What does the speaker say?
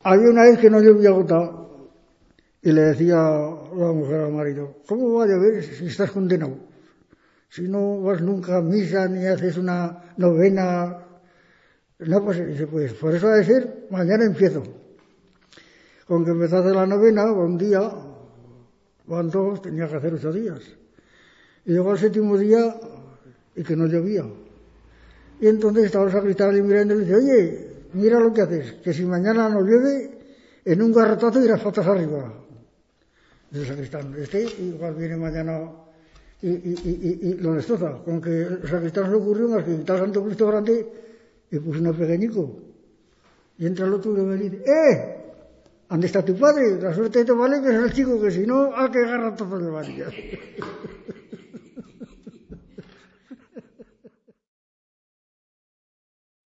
Había una vez que no llovía gota y le decía la mujer al marido, ¿cómo va a llover si estás condenado? Si no vas nunca a misa ni haces una novena. No, pues dice, pues por eso ha de ser, mañana empiezo. Con que empezaste la novena, un día, van dos, tenía que hacer 8 días. Y llegó al 7º día y que no llovía. Y entonces estaba el sacristán mirando y le dice, oye, mira lo que haces, que si mañana no llueve, en un garrotazo irás patas arriba. Dice el sacristán, igual viene mañana y lo destroza. Con que el sacristán se le ocurrió más que quitar el Santo Cristo grande y puso uno pequeñico. Y entra el otro y me dice, ¿dónde está tu padre? La suerte de tu padre que es el chico, que si no, ¿a qué garrotazo le varía?